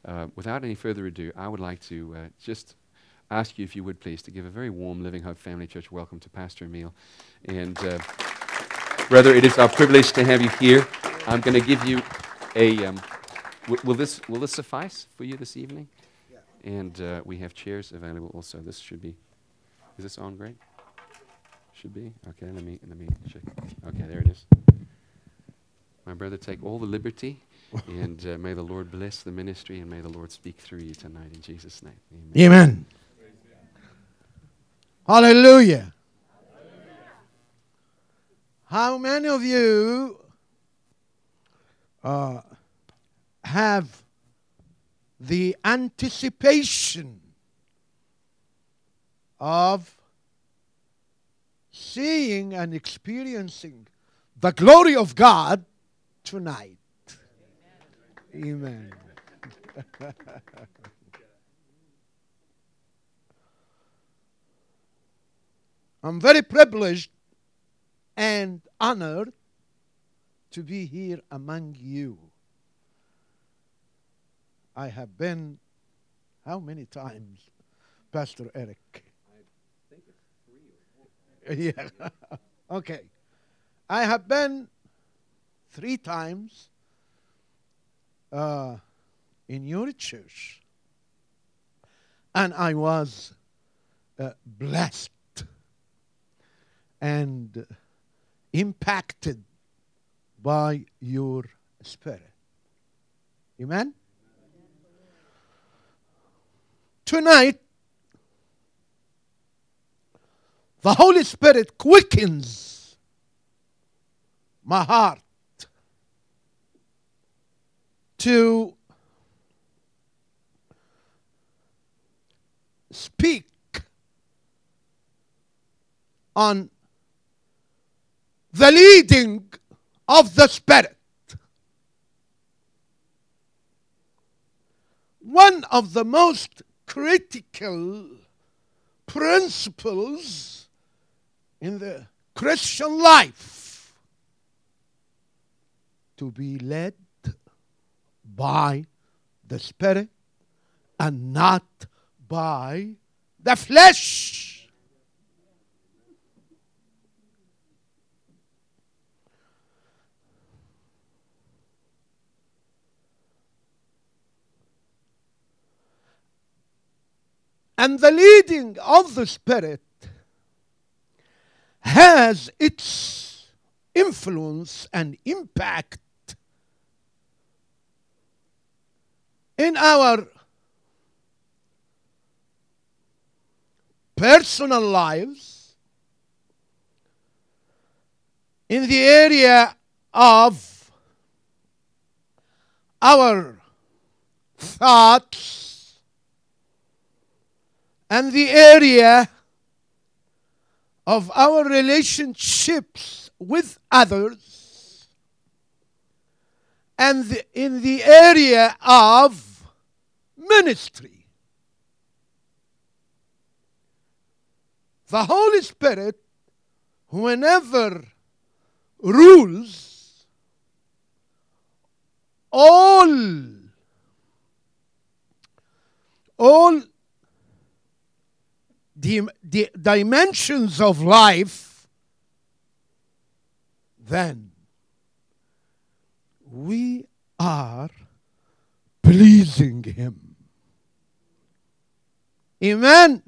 without any further ado, I would like to just ask you, if you would please, to give a very warm Living Hope Family Church welcome to Pastor Emil. And brother, it is our privilege to have you here. I'm going to give you a... will this suffice for you this evening? Yeah. And we have chairs available also. This should be... Is this on great? Should be? Okay, let me check. Okay, there it is. My brother, take all the liberty, and may the Lord bless the ministry, and may the Lord speak through you tonight in Jesus' name. Amen. Amen. Hallelujah. How many of you have the anticipation of seeing and experiencing the glory of God tonight? Amen. I'm very privileged and honored to be here among you. I have been, how many times, Pastor Eric? I think it's 3 or 4. Yeah. Okay. I have been 3 times in your church, and I was blessed and impacted by your spirit. Amen? Tonight, the Holy Spirit quickens my heart to speak on the leading of the Spirit. One of the most critical principles in the Christian life, to be led by the Spirit and not by the flesh. And the leading of the Spirit has its influence and impact in our personal lives, in the area of our thoughts, and the area of our relationships with others, and in the area of ministry. The Holy Spirit, whenever rules all the dimensions of life, then we are pleasing Him. Amen.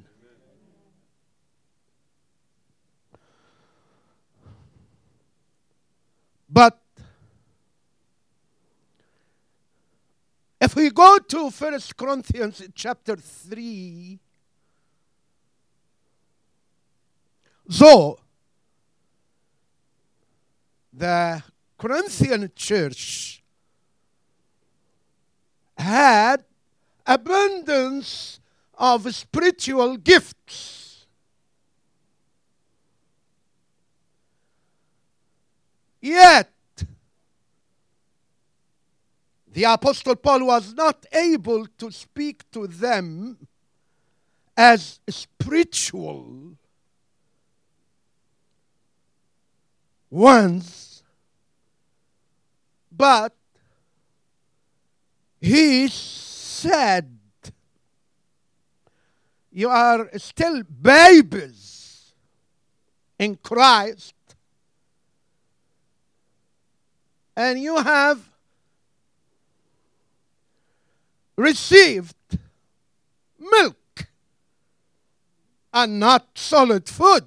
But if we go to 1 Corinthians chapter 3, so the Corinthian church had abundance of spiritual gifts. Yet, the Apostle Paul was not able to speak to them as spiritual ones, but he said you are still babies in Christ, and you have received milk and not solid food.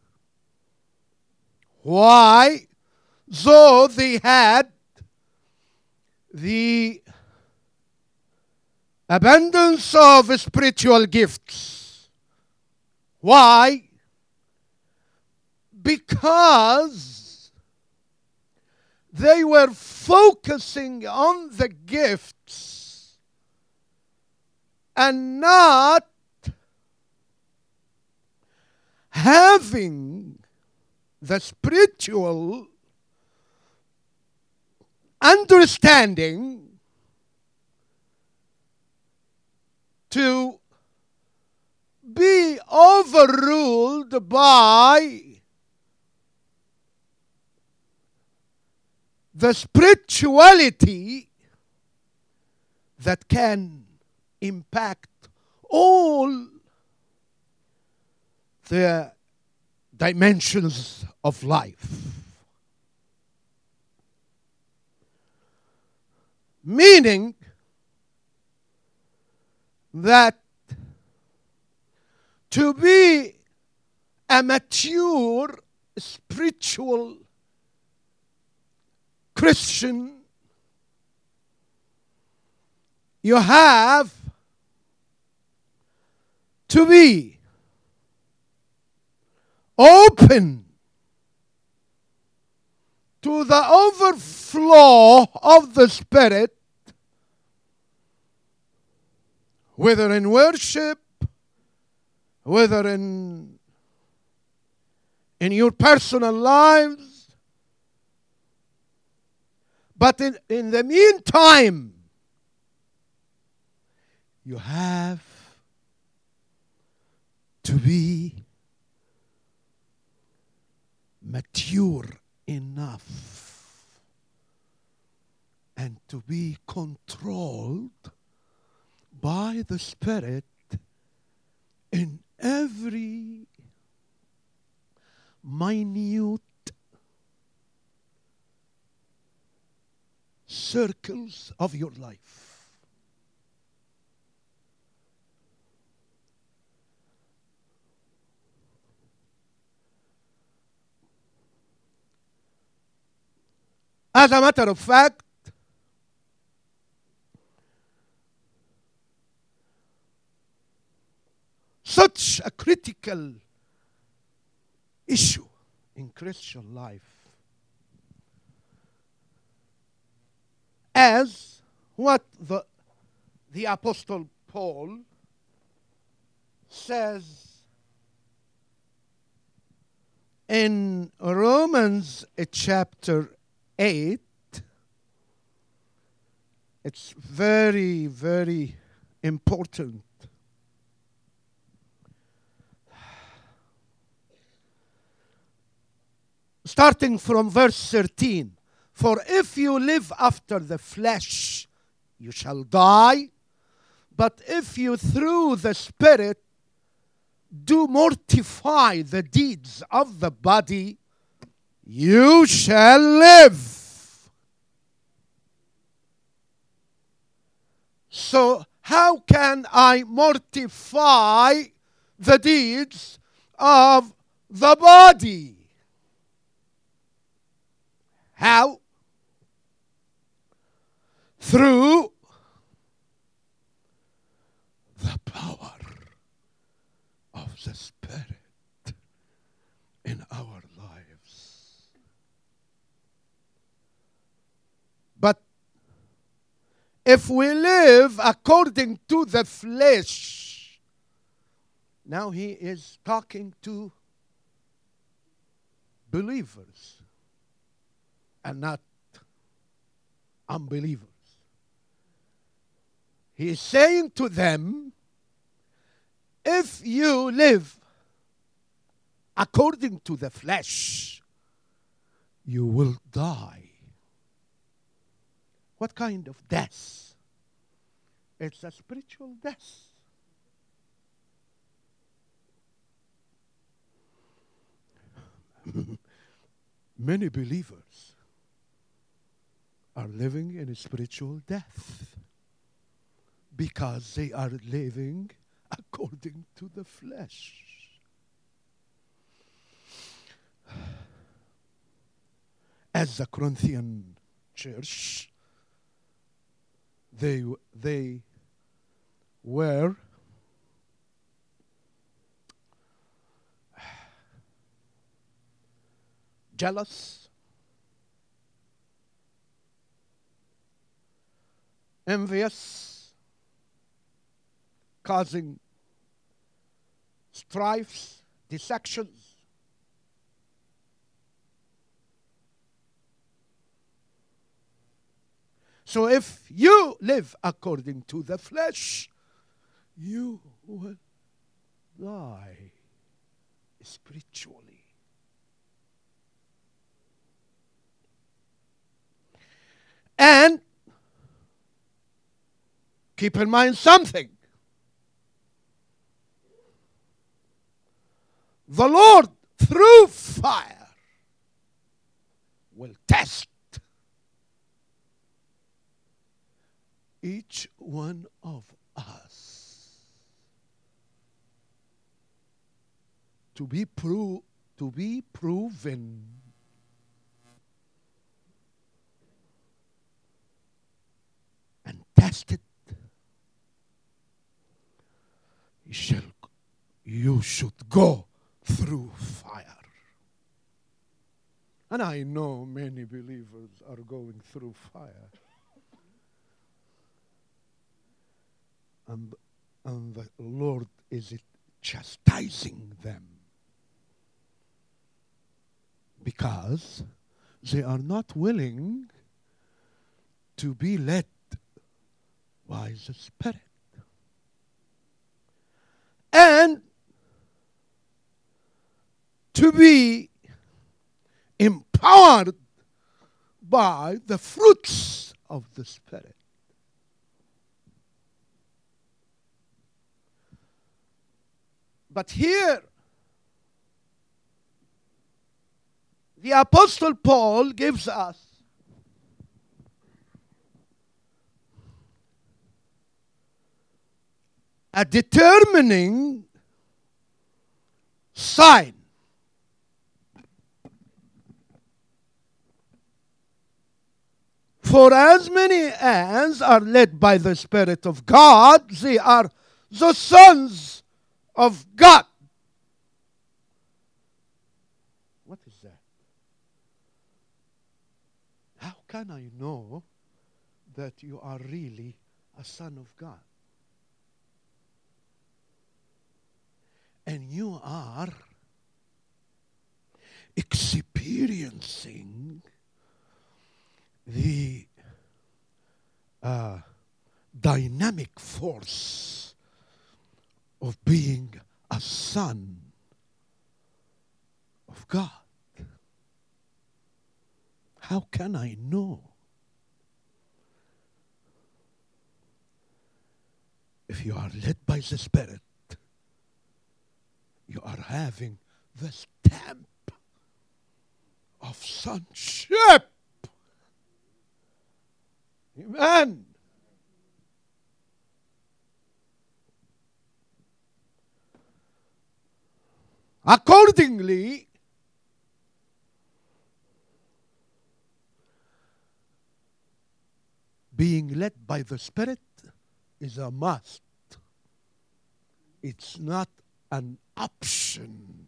Why? Though they had the abundance of spiritual gifts. Why? Because they were focusing on the gifts and not having the spiritual understanding to be overruled by the spirituality that can impact all the dimensions of life. Meaning that to be a mature spiritual Christian, you have to be open to the overflow of the Spirit, whether in worship, whether in your personal lives. But in the meantime, you have to be mature enough and to be controlled by the Spirit in every minute circles of your life. As a matter of fact, such a critical issue in Christian life as what the Apostle Paul says in Romans chapter 8. It's very, very important. Starting from verse 13. For if you live after the flesh, you shall die. But if you through the Spirit do mortify the deeds of the body, you shall live. So how can I mortify the deeds of the body? How? Through the power of the Spirit in our lives. But if we live according to the flesh, now he is talking to believers and not unbelievers. He is saying to them, if you live according to the flesh, you will die. What kind of death It's a spiritual death. Many believers are living in a spiritual death because they are living according to the flesh. As the Corinthian church, they were jealous, envious, causing strifes, dissections. So if you live according to the flesh, you will die spiritually. And keep in mind something. The Lord, through fire, will test each one of us to be proven and tested. You should go through fire. And I know many believers are going through fire. And the Lord is chastising them because they are not willing to be led by the Spirit. And to be empowered by the fruits of the Spirit. But here, the Apostle Paul gives us a determining sign. For as many as are led by the Spirit of God, they are the sons of God. What is that? How can I know that you are really a son of God? And you are experiencing the dynamic force of being a son of God. How can I know? If you are led by the Spirit, you are having the stamp of sonship. Amen. Accordingly, being led by the Spirit is a must. It's not an option.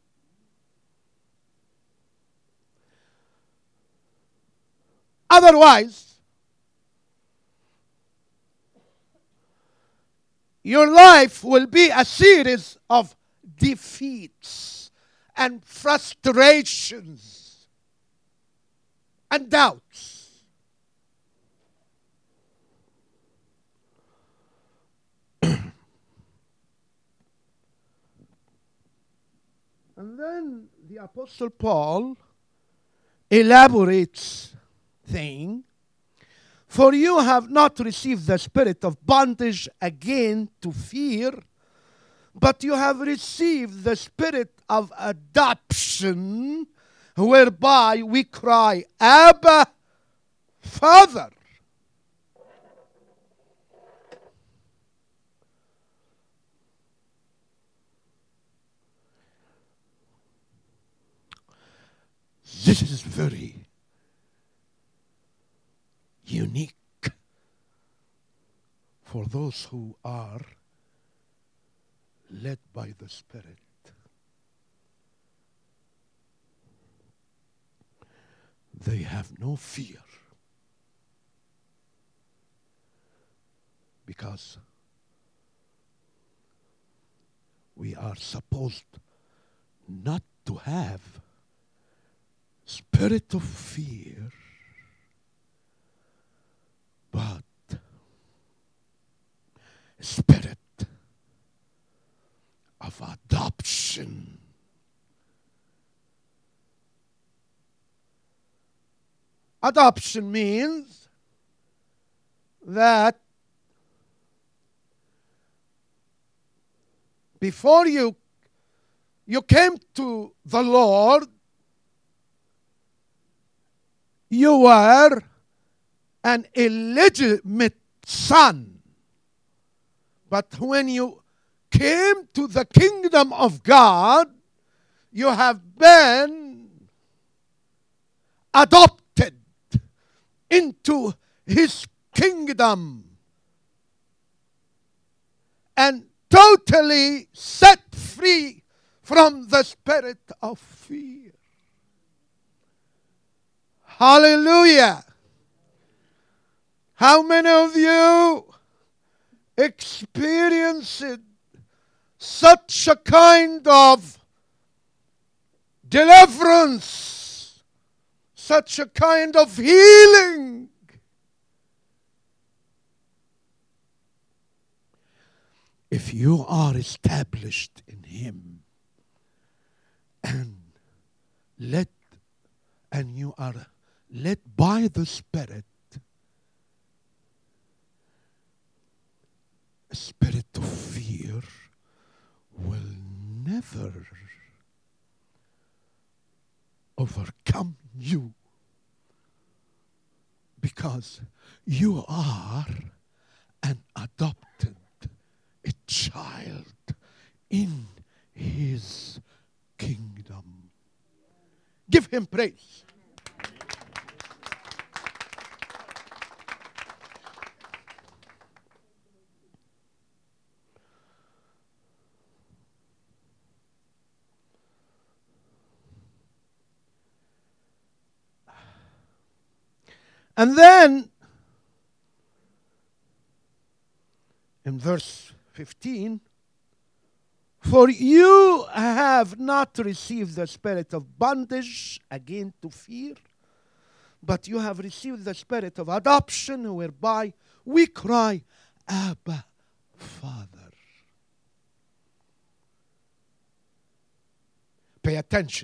Otherwise, your life will be a series of defeats and frustrations and doubts. And then the Apostle Paul elaborates, saying, For you have not received the spirit of bondage again to fear, but you have received the spirit of adoption, whereby we cry, Abba, Father. This is very unique for those who are led by the Spirit. They have no fear because we are supposed not to have spirit of fear, but spirit of adoption. Adoption means that before you came to the Lord, you were an illegitimate son. But when you came to the kingdom of God, you have been adopted into His kingdom and totally set free from the spirit of fear. Hallelujah. How many of you experienced such a kind of deliverance, such a kind of healing? If you are established in Him and you are led by the Spirit, a spirit of fear will never overcome you, because you are an adopted child in His kingdom. Give Him praise. And then, in verse 15, for you have not received the spirit of bondage again to fear, but you have received the spirit of adoption, whereby we cry, Abba, Father. Pay attention.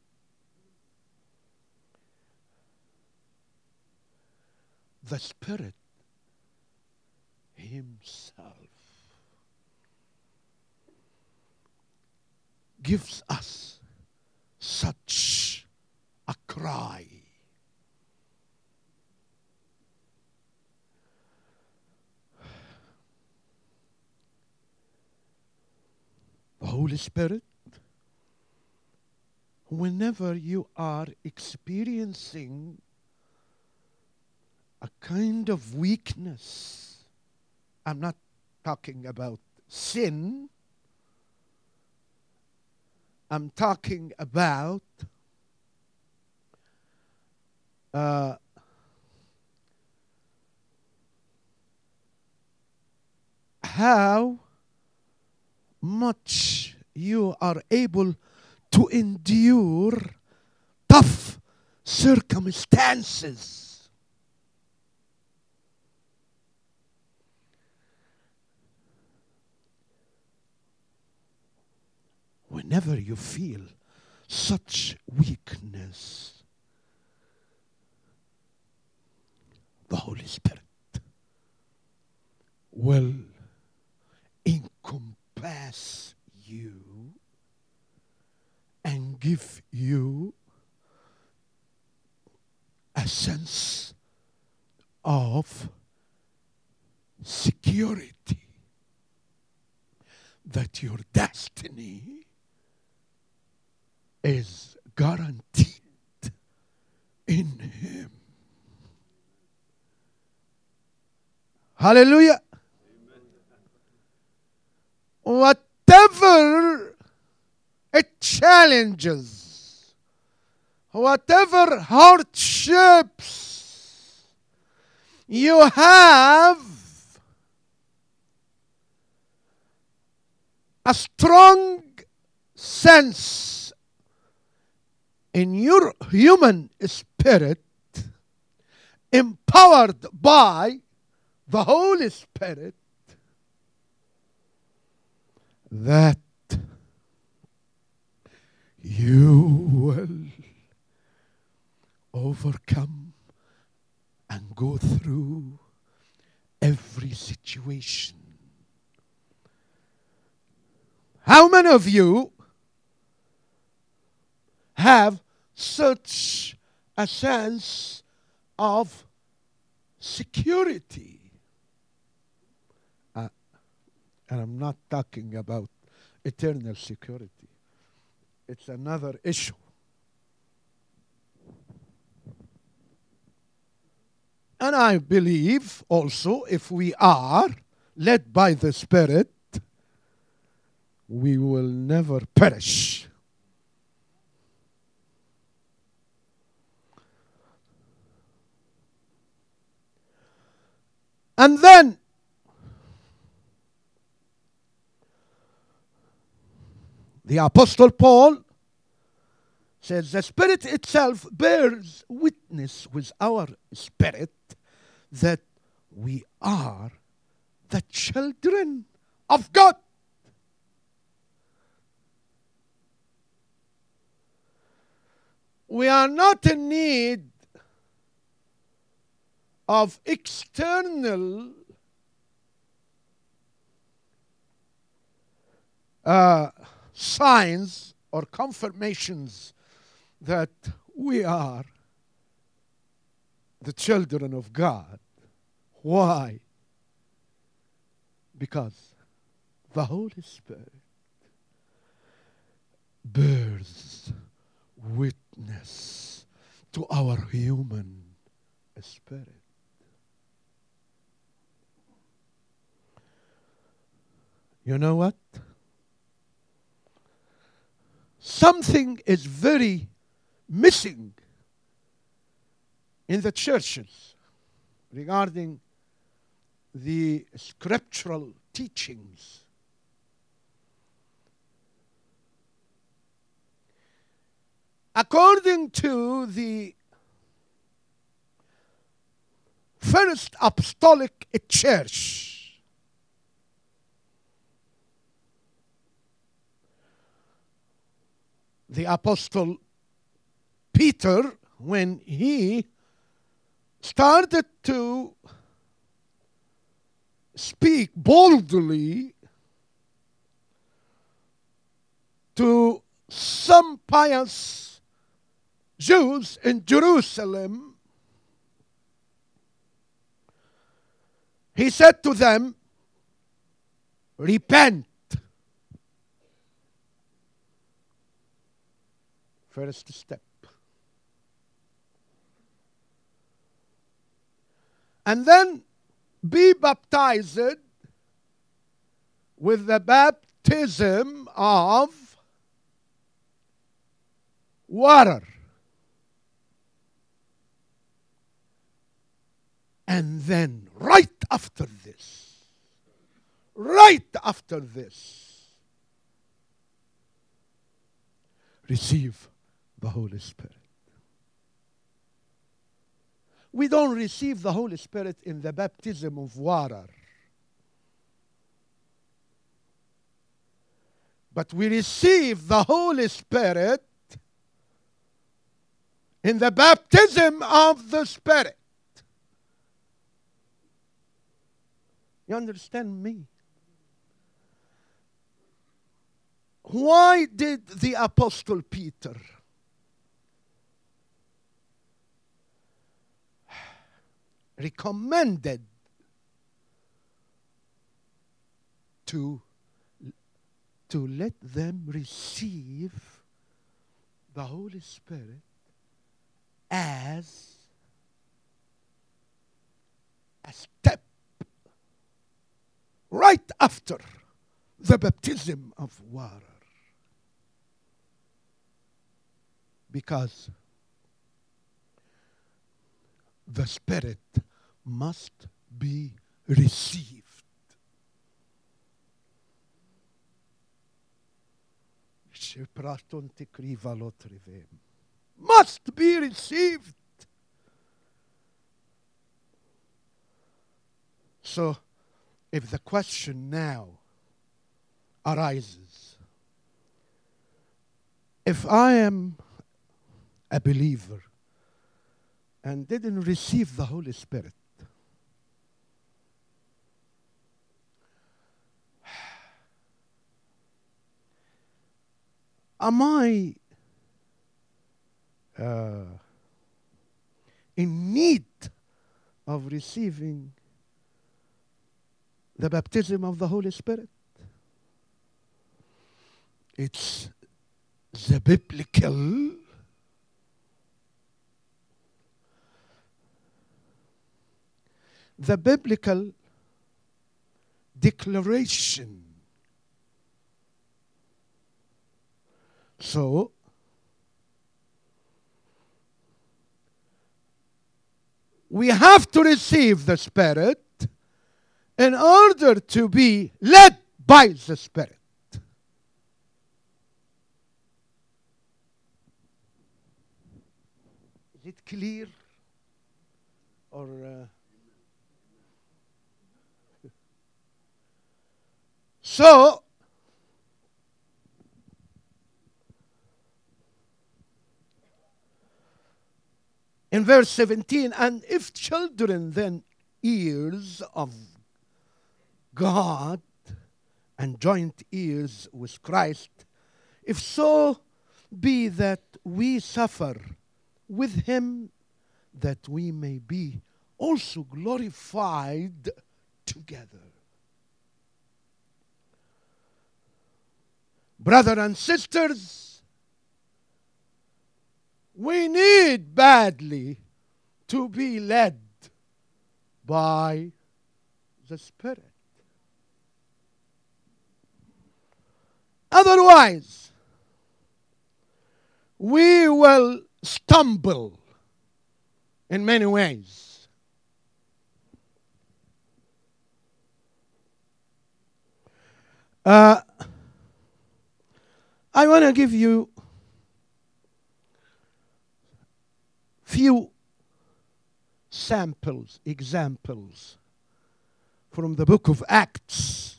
The Spirit Himself gives us such a cry. The Holy Spirit, whenever you are experiencing a kind of weakness, I'm not talking about sin, I'm talking about how much you are able to endure tough circumstances. Whenever you feel such weakness, the Holy Spirit will encompass you and give you a sense of security that your destiny is guaranteed in Him. Hallelujah. Whatever it challenges, whatever hardships you have, a strong sense in your human spirit, empowered by the Holy Spirit, that you will overcome and go through every situation. How many of you have such a sense of security? And I'm not talking about eternal security. It's another issue. And I believe also if we are led by the Spirit, we will never perish. And then the Apostle Paul says the Spirit itself bears witness with our spirit that we are the children of God. We are not in need of external signs or confirmations that we are the children of God. Why? Because the Holy Spirit bears witness to our human spirit. You know what? Something is very missing in the churches regarding the scriptural teachings. According to the First Apostolic Church, the Apostle Peter, when he started to speak boldly to some pious Jews in Jerusalem, he said to them, repent. First step. And then be baptized with the baptism of water. And then right after this, receive the Holy Spirit. We don't receive the Holy Spirit in the baptism of water, but we receive the Holy Spirit in the baptism of the Spirit. You understand me? Why did the Apostle Peter recommended to let them receive the Holy Spirit as a step right after the baptism of water? Because the Spirit must be received. Must be received. So, if the question now arises, if I am a believer and didn't receive the Holy Spirit, am I in need of receiving the baptism of the Holy Spirit? It's the biblical declaration. So, we have to receive the Spirit in order to be led by the Spirit. Is it clear? Or so, in verse 17, and if children, then heirs of God and joint heirs with Christ, if so be that we suffer with him, that we may be also glorified together. Brothers and sisters, we need badly to be led by the Spirit. Otherwise, we will stumble in many ways. I want to give you few examples from the book of Acts,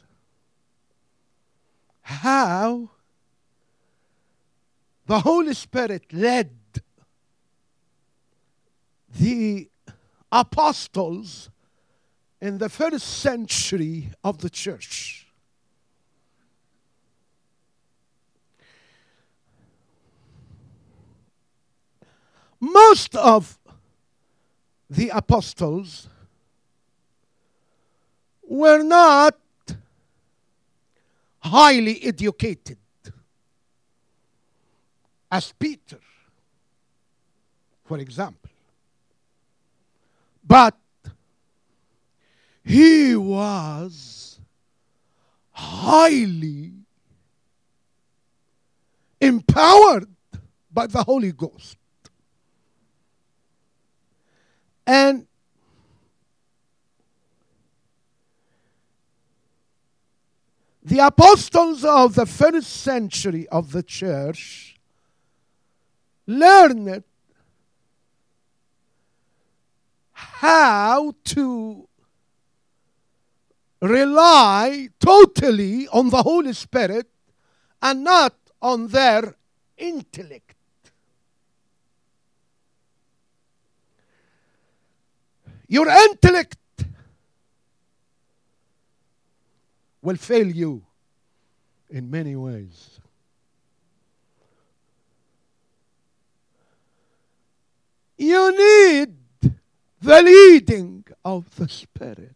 how the Holy Spirit led the apostles in the first century of the church. Most of the apostles were not highly educated, as Peter, for example. But he was highly empowered by the Holy Ghost. And the apostles of the first century of the church learned how to rely totally on the Holy Spirit and not on their intellect. Your intellect will fail you in many ways. You need the leading of the Spirit.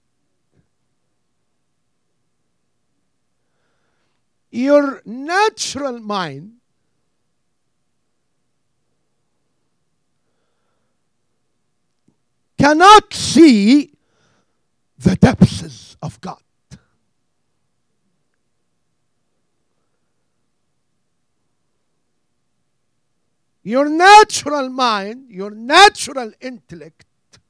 Your natural mind cannot see the depths of God. Your natural mind, your natural intellect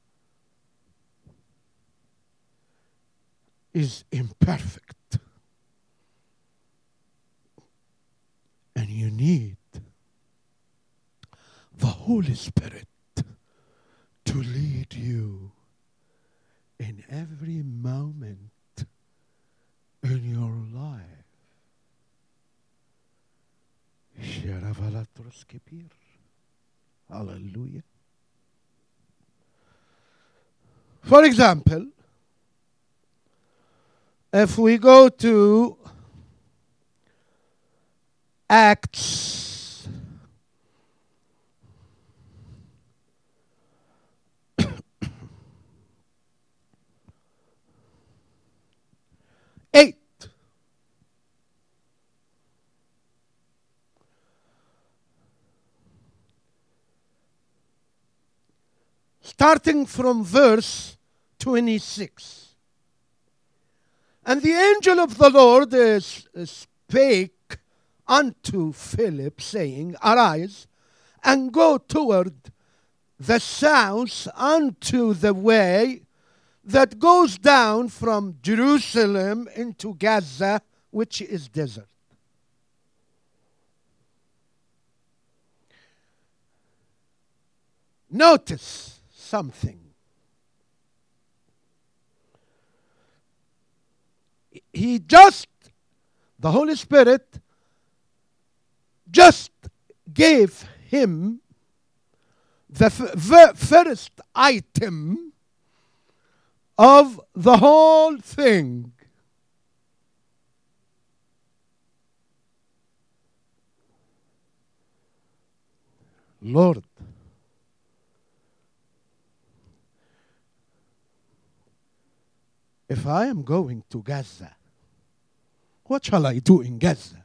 is imperfect. And you need the Holy Spirit to lead you in every moment in your life. Hallelujah. For example, if we go to Acts 8. Starting from verse 26. And the angel of the Lord spake unto Philip, saying, Arise, and go toward the south unto the way that goes down from Jerusalem into Gaza, which is desert. Notice something. The Holy Spirit just gave him the first item of the whole thing. Lord, if I am going to Gaza, what shall I do in Gaza?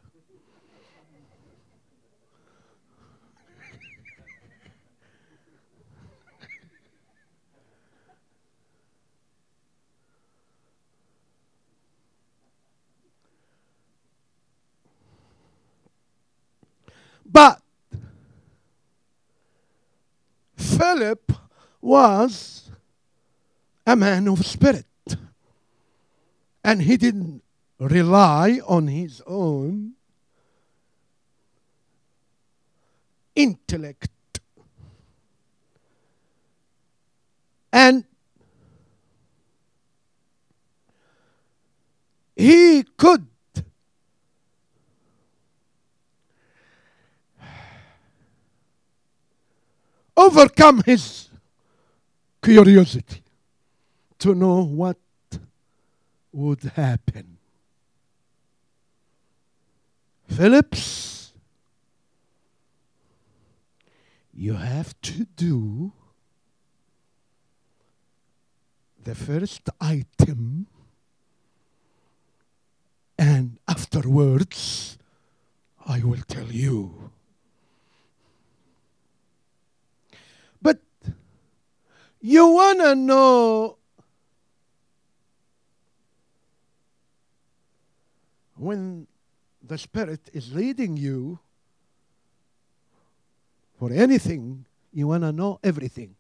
But Philip was a man of spirit, and he didn't rely on his own intellect. And he could overcome his curiosity to know what would happen. Phillips, you have to do the first item, and afterwards I will tell you. But you want to know when the Spirit is leading you for anything, you want to know everything.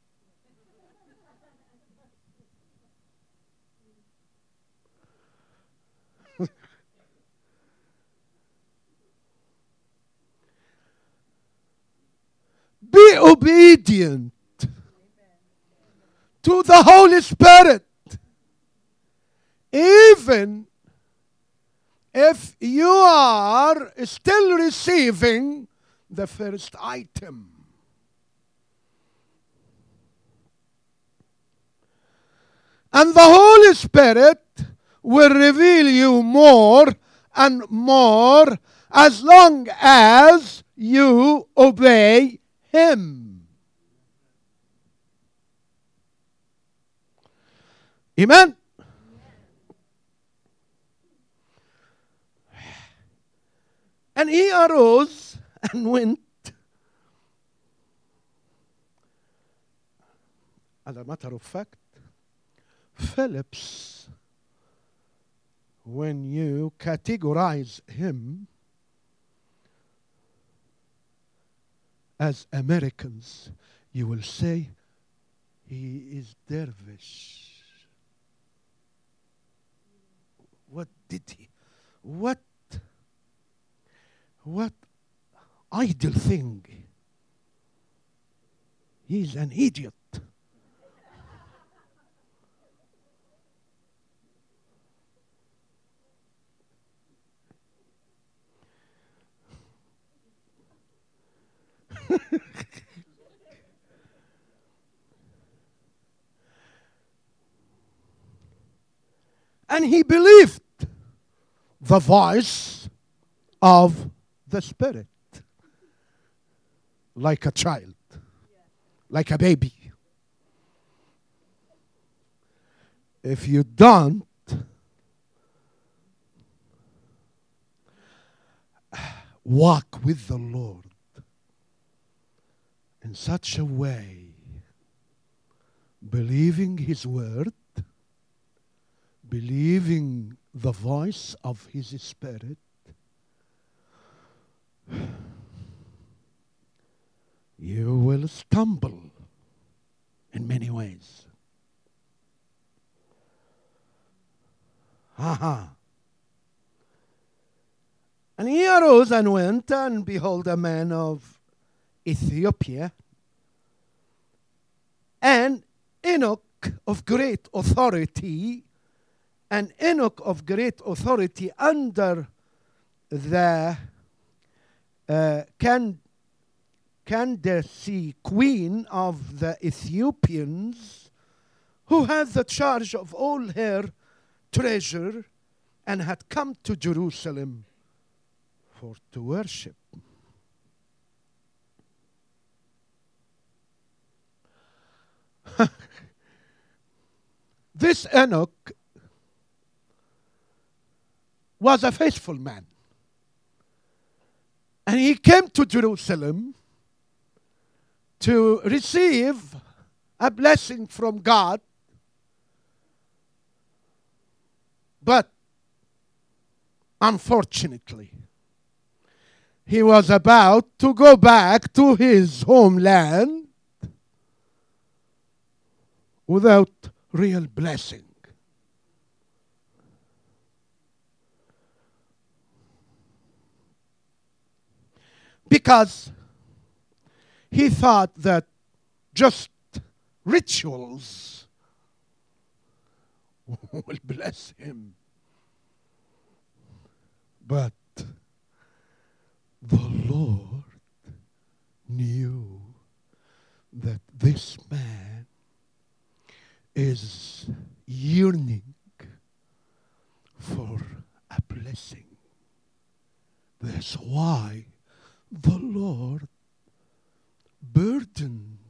Be obedient to the Holy Spirit, even if you are still receiving the first item. And the Holy Spirit will reveal you more and more as long as you obey Him. Amen? And he arose and went. As a matter of fact, Phillips, when you categorize him as Americans, you will say he is dervish. What did he? What idle thing. He's an idiot. And he believed the voice of the Spirit like a child, like a baby. If you don't, walk with the Lord in such a way, believing His word, believing the voice of His Spirit, you will stumble in many ways. And he arose and went, and behold, a man of Ethiopia, and Enoch of great authority, and Enoch of great authority under the Candace, queen of the Ethiopians, who had the charge of all her treasure, and had come to Jerusalem to worship. This Enoch was a faithful man. And he came to Jerusalem to receive a blessing from God. But unfortunately, he was about to go back to his homeland without real blessing. Because he thought that just rituals will bless him. But the Lord knew that this man is yearning for a blessing. That's why the Lord burdened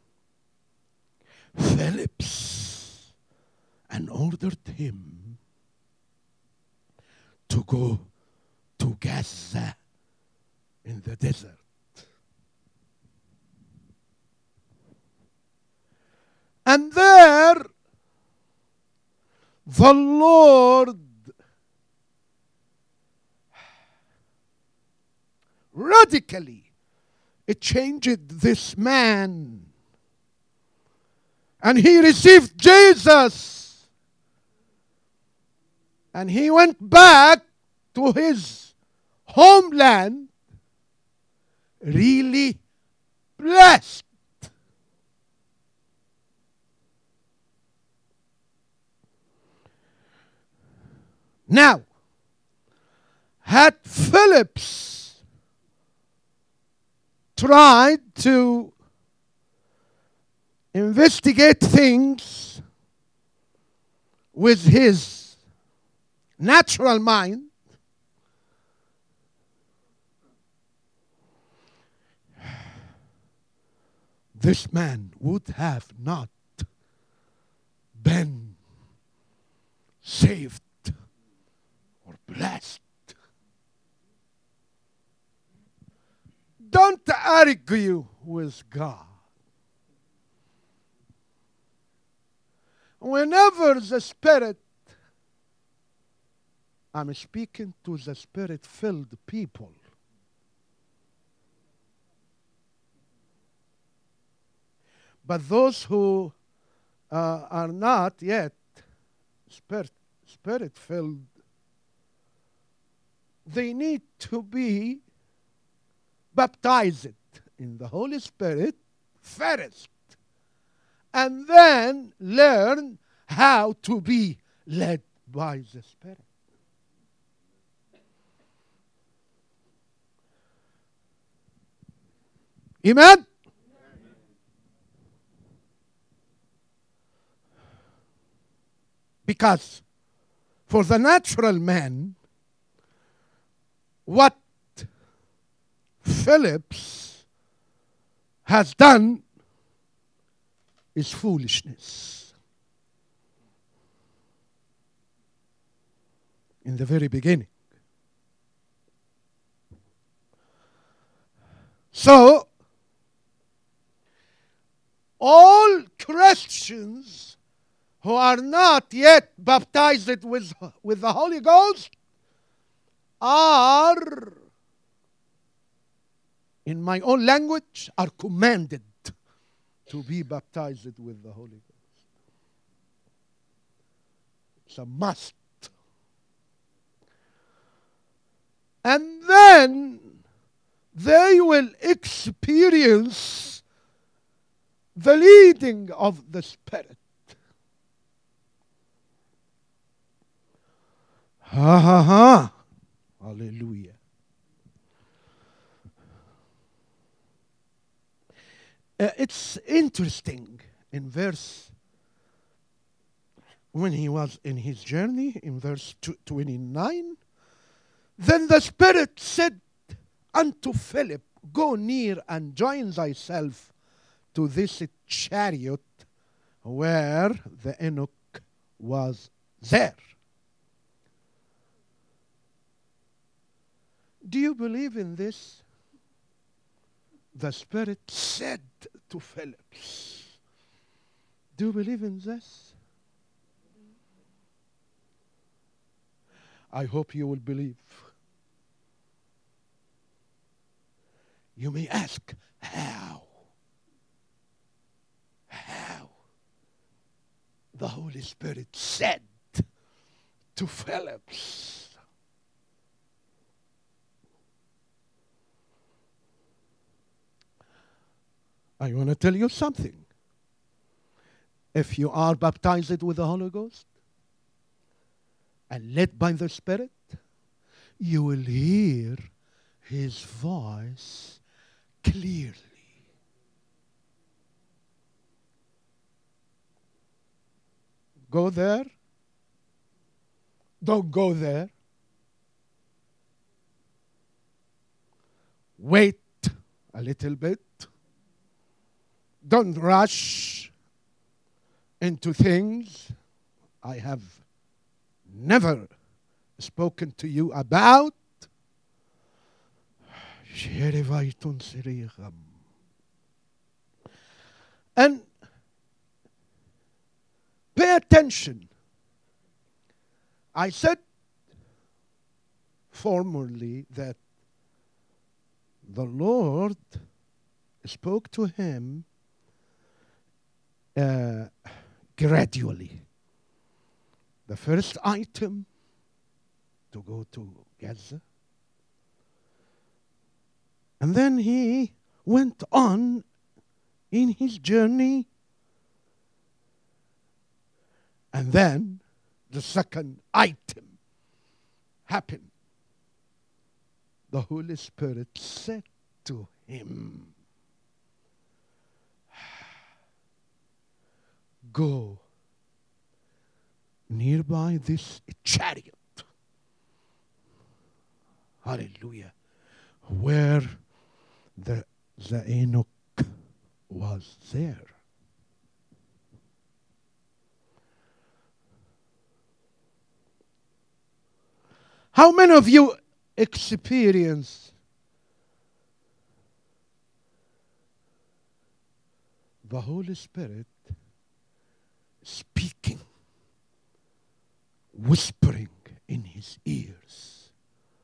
Phillips and ordered him to go to Gaza in the desert. And there, the Lord radically changed this man. And he received Jesus. And he went back to his homeland really blessed. Now, had Phillips tried to investigate things with his natural mind, this man would have not been saved or blessed. Don't argue with God. Whenever the Spirit, I'm speaking to the Spirit-filled people, but those who are not yet Spirit-filled, they need to be baptized in the Holy Spirit first, and then learn how to be led by the Spirit. Amen? Because for the natural man, what Phillips has done is foolishness. In the very beginning. So, all Christians who are not yet baptized with the Holy Ghost are, in my own language, are commanded to be baptized with the Holy Ghost. It's a must. And then they will experience the leading of the Spirit. Ha ha ha. Hallelujah. It's interesting in verse, when he was in his journey, in verse 29, then the Spirit said unto Philip, go near and join thyself to this chariot where the eunuch was there. Do you believe in this? The Spirit said to Philip. Do you believe in this? I hope you will believe. You may ask, how? How? The Holy Spirit said to Philip. I want to tell you something. If you are baptized with the Holy Ghost and led by the Spirit, you will hear His voice clearly. Go there. Don't go there. Wait a little bit. Don't rush into things I have never spoken to you about. And pay attention. I said formerly that the Lord spoke to him gradually. The first item, to go to Gaza. And then he went on in his journey. And then the second item happened. The Holy Spirit said to him, go nearby this chariot Hallelujah. Where the Enoch was there. How many of you experience the Holy Spirit speaking, whispering in his ears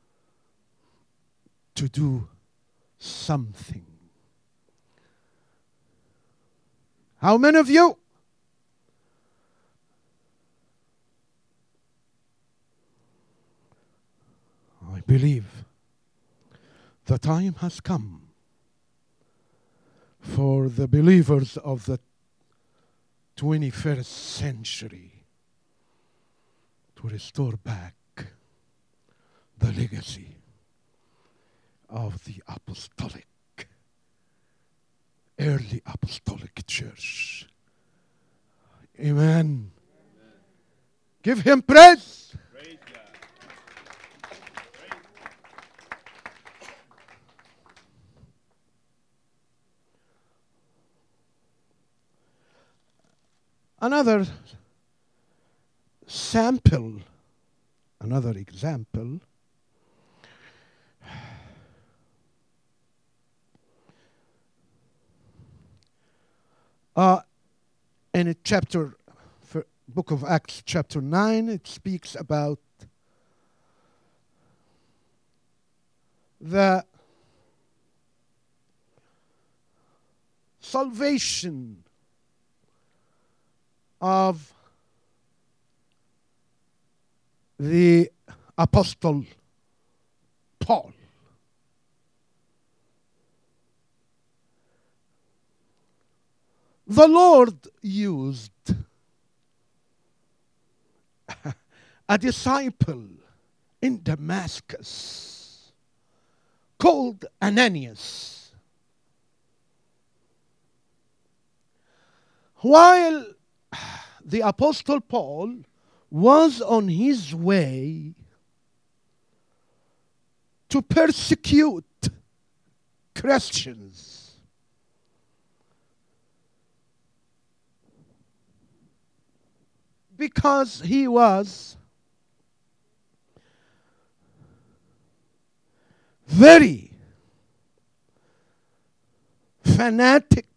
to do something? How many of you? I believe the time has come for the believers of the 21st century to restore back the legacy of the early apostolic church. Amen. Give him praise. Praise God. Another sample, another example. In a chapter, book of Acts, chapter 9, it speaks about the salvation of the Apostle Paul. The Lord used a disciple in Damascus called Ananias. While the Apostle Paul was on his way to persecute Christians, because he was very fanatic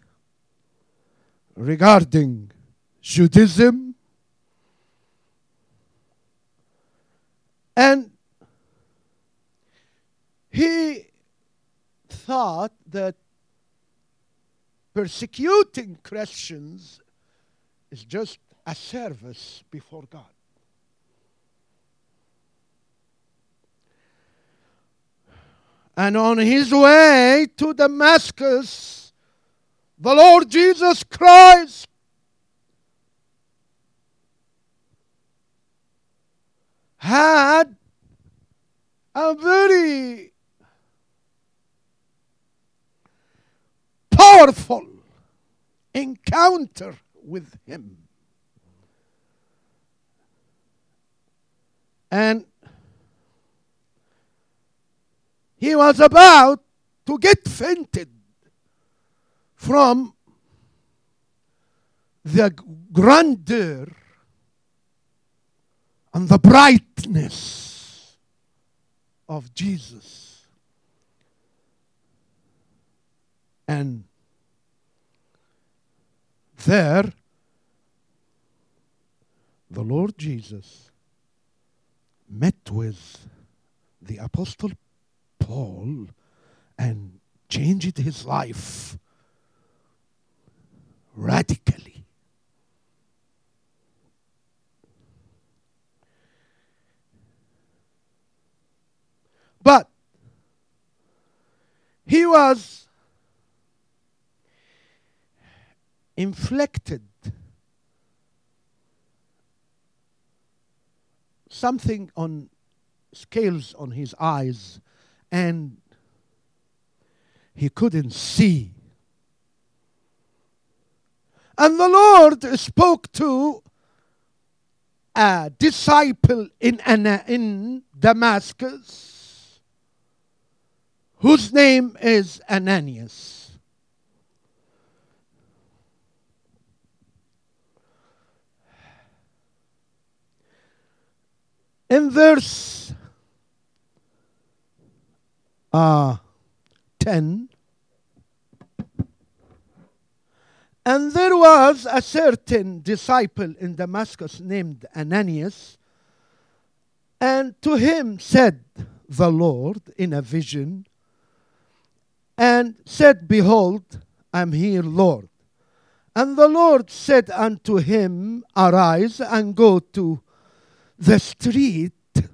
regarding Judaism, and he thought that persecuting Christians is just a service before God. And on his way to Damascus, the Lord Jesus Christ had a very powerful encounter with him. And he was about to get fainted from the grandeur and the brightness of Jesus. And there, the Lord Jesus met with the Apostle Paul and changed his life radically. But he was inflicted something on scales on his eyes, and he couldn't see. And the Lord spoke to a disciple in Damascus whose name is Ananias. In verse 10, and there was a certain disciple in Damascus named Ananias, and to him said the Lord in a vision, and said, Behold, I am here, Lord. And the Lord said unto him, Arise and go to the street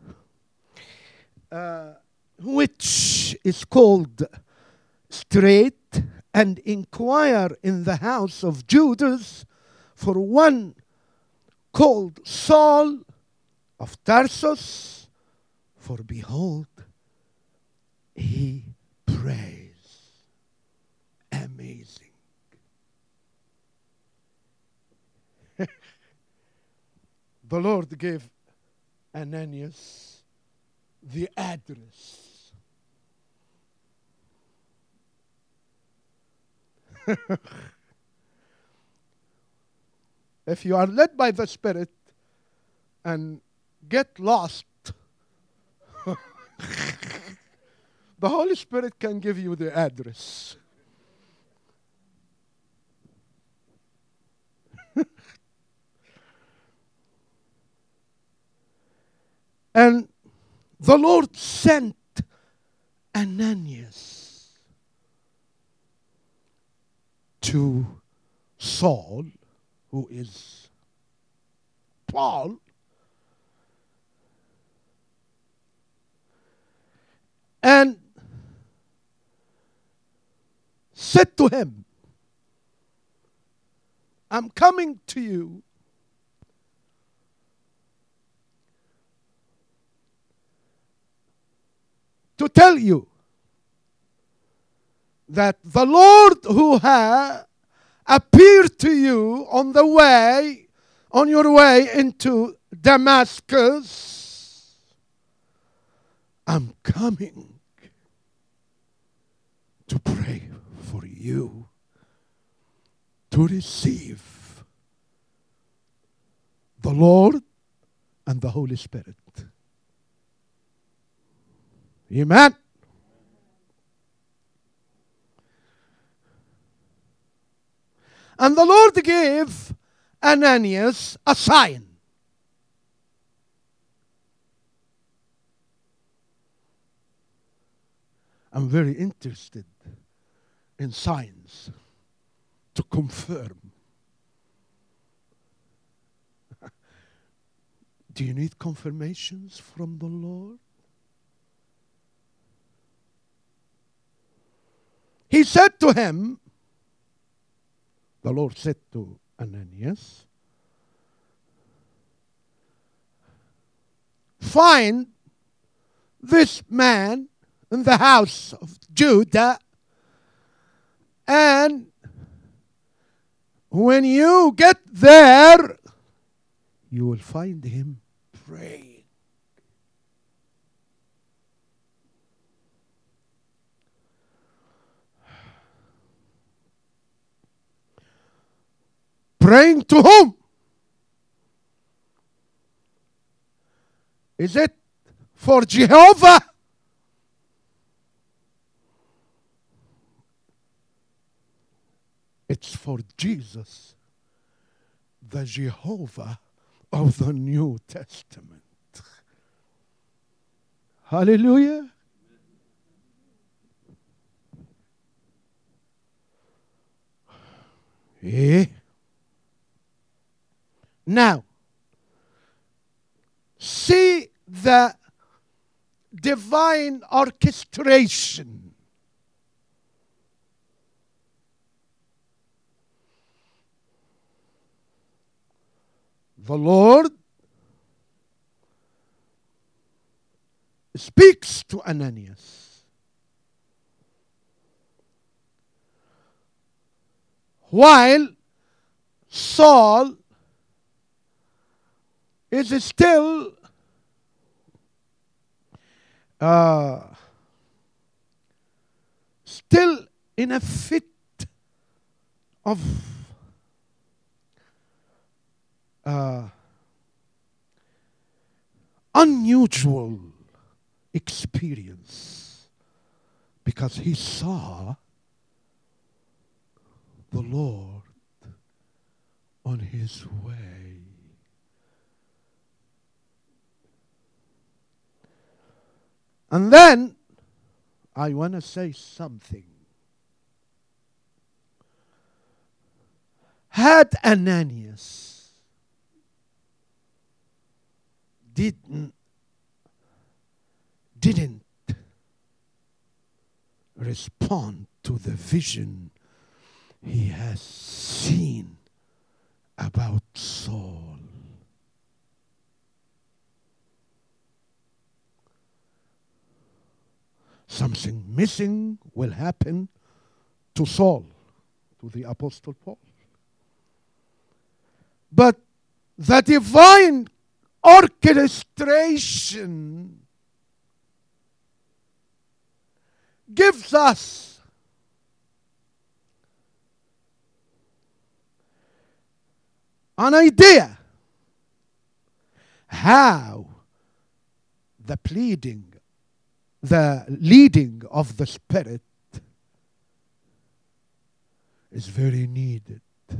which is called Straight, and inquire in the house of Judas for one called Saul of Tarsus, for behold, he prays. Amazing. The Lord gave Ananias the address. If you are led by the Spirit and get lost, the Holy Spirit can give you the address. And the Lord sent Ananias to Saul, who is Paul, and said to him, I'm coming to you to tell you that the Lord who appeared to you on your way into Damascus, I'm coming to pray for you to receive the Lord and the Holy Spirit. Amen. And the Lord gave Ananias a sign. I'm very interested in signs to confirm. Do you need confirmations from the Lord? He said to him, the Lord said to Ananias, find this man in the house of Judah, and when you get there, you will find him praying. Praying to whom? Is it for Jehovah? It's for Jesus, the Jehovah of the New Testament. Hallelujah. Now, see the divine orchestration. The Lord speaks to Ananias while Saul is still in a fit of unusual experience, because he saw the Lord on his way. And then I want to say something. Had Ananias didn't respond to the vision he has seen about Saul, something missing will happen to Saul, to the Apostle Paul. But the divine orchestration gives us an idea how the leading of the Spirit is very needed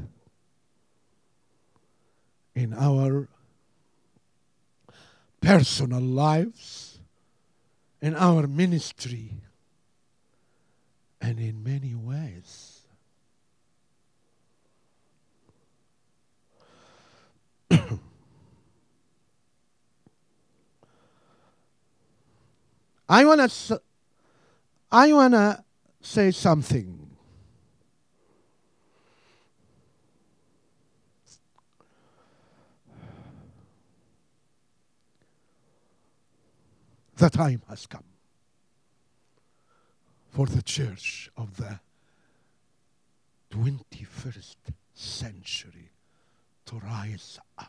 in our personal lives, in our ministry, and in many ways. I want to say something. The time has come for the church of the 21st century to rise up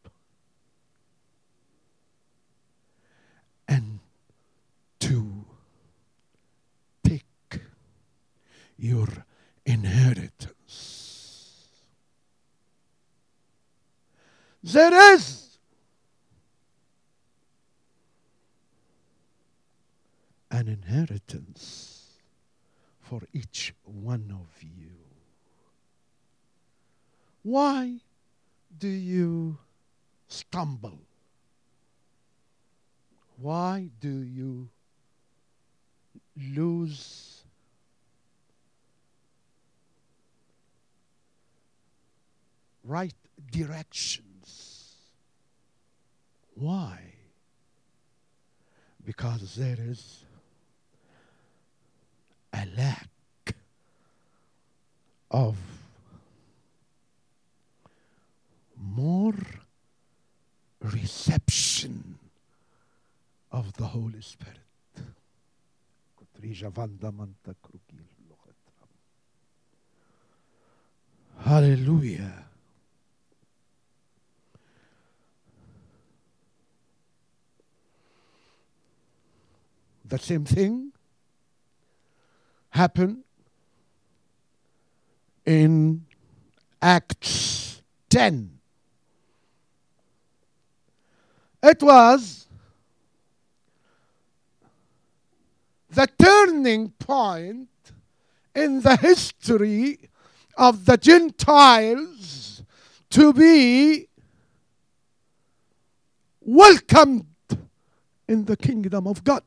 and to take your inheritance. There is an inheritance for each one of you. Why do you stumble? Why do you lose right directions? Why? Because there is a lack of more reception of the Holy Spirit. Hallelujah. The same thing happened in Acts 10. It was the turning point in the history of the Gentiles to be welcomed in the kingdom of God.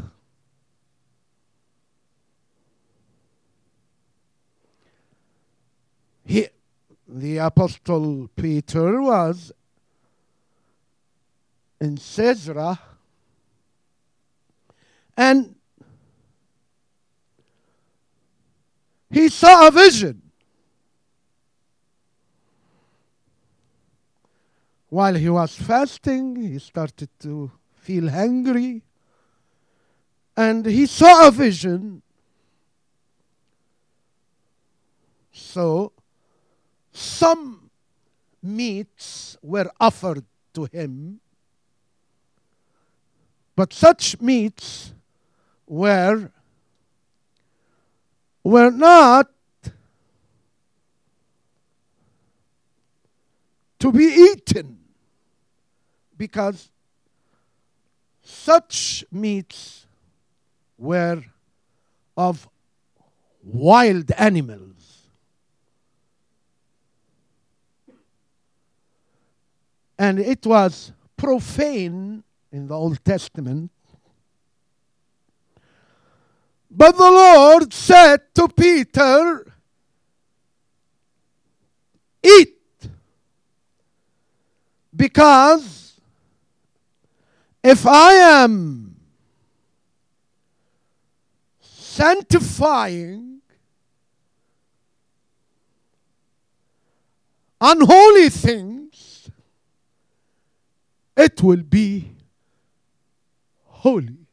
The Apostle Peter was in Caesarea, and he saw a vision. While he was fasting, he started to feel hungry, and he saw a vision. So some meats were offered to him, but such meats were were not to be eaten, because such meats were of wild animals. And it was profane in the Old Testament. But the Lord said to Peter, eat, because if I am sanctifying unholy things, it will be holy.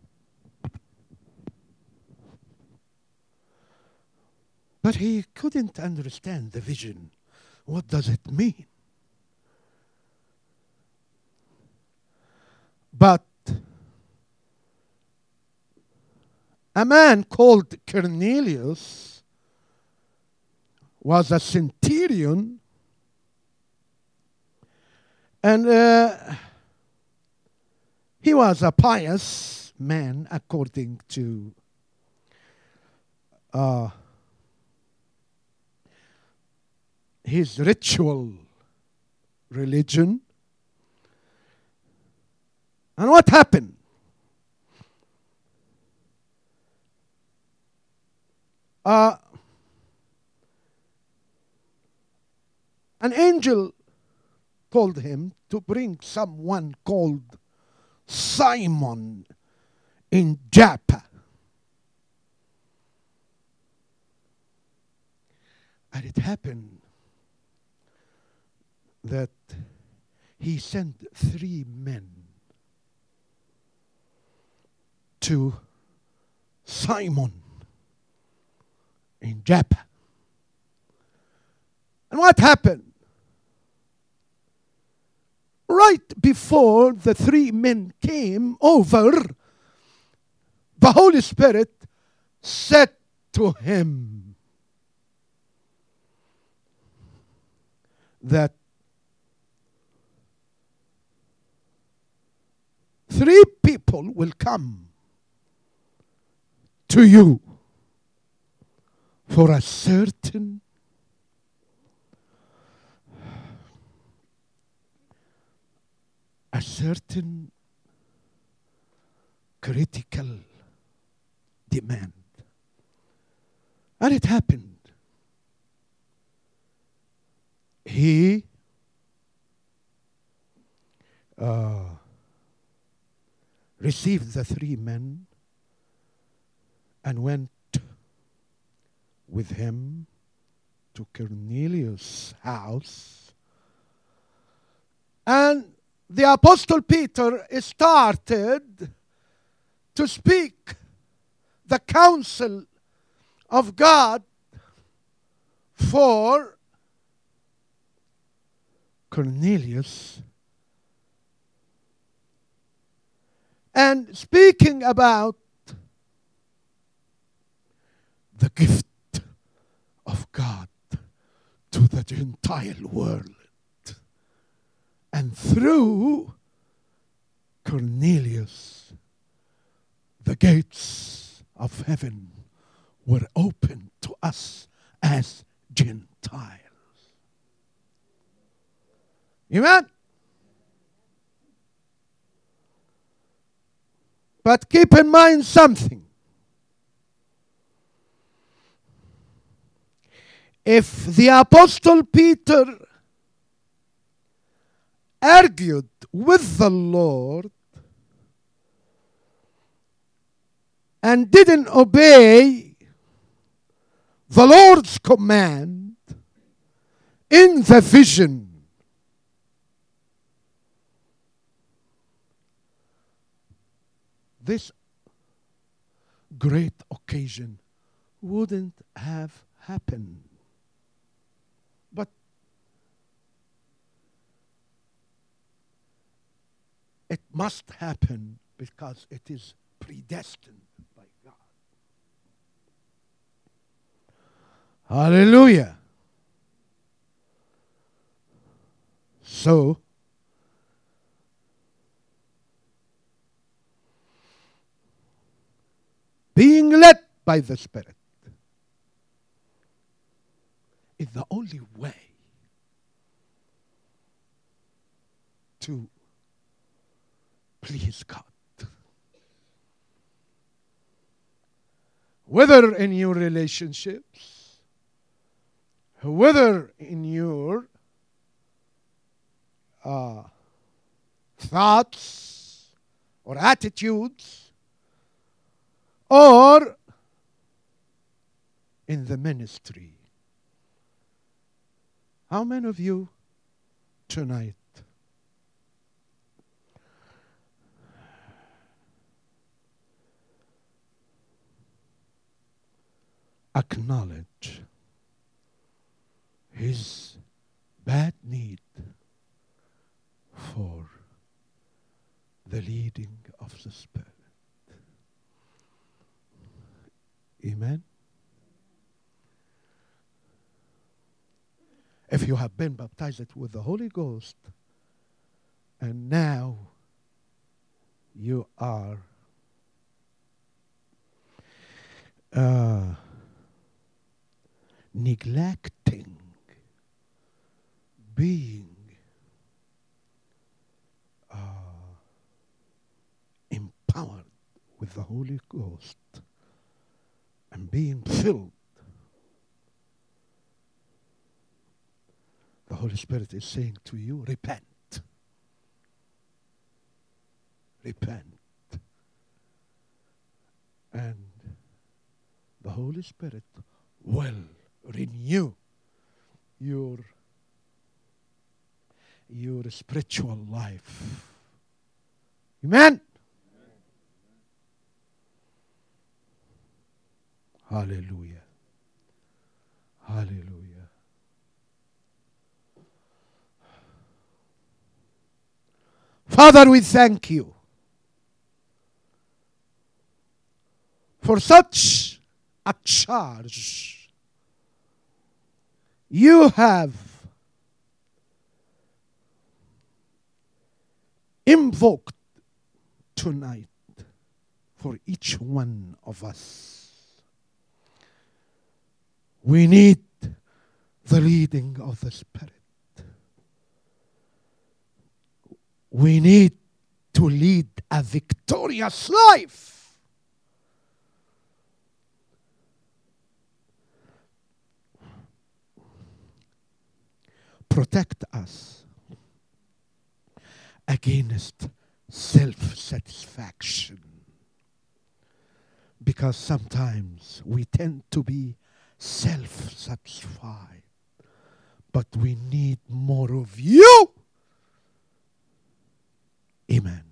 But he couldn't understand the vision. What does it mean? But a man called Cornelius was a centurion, and he was a pious man according to his ritual religion. And what happened? An angel told him to bring someone called Simon in Joppa. And it happened that he sent 3 men to Simon in Joppa. And what happened? Right before the 3 men came over, the Holy Spirit said to him that 3 people will come to you for a certain critical demand. And it happened. He received the 3 men and went with him to Cornelius' house. And the Apostle Peter started to speak the counsel of God for Cornelius, and speaking about the gift of God to the Gentile world. And through Cornelius, the gates of heaven were opened to us as Gentiles. Amen? But keep in mind something. If the Apostle Peter argued with the Lord and didn't obey the Lord's command in the vision, this great occasion wouldn't have happened. But it must happen because it is predestined by God. Hallelujah. So, being led by the Spirit is the only way to please God. Whether in your relationships, whether in your thoughts or attitudes, or in the ministry. How many of you tonight acknowledge his bad need for the leading of the Spirit? Amen? If you have been baptized with the Holy Ghost, and now you are neglecting being empowered with the Holy Ghost and being filled, the Holy Spirit is saying to you, repent. Repent. And the Holy Spirit will renew your spiritual life. Amen? Hallelujah. Hallelujah. Father, we thank you for such a charge you have invoked tonight for each one of us. We need the leading of the Spirit. We need to lead a victorious life. Protect us against self-satisfaction, because sometimes we tend to be self-satisfied, but we need more of you. Amen.